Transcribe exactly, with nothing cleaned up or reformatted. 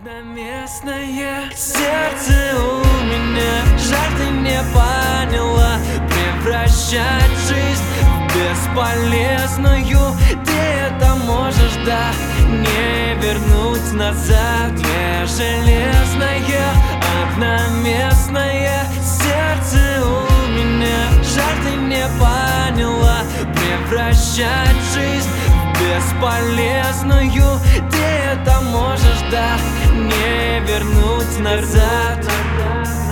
Одноместное сердце у меня, жаль, ты не поняла. Превращать жизнь в бесполезную ты это можешь, да, не вернуть назад. Не железное, одноместное сердце у меня, жаль, ты не поняла. Превращать жизнь в бесполезную ты это можешь, да, не вернуть назад.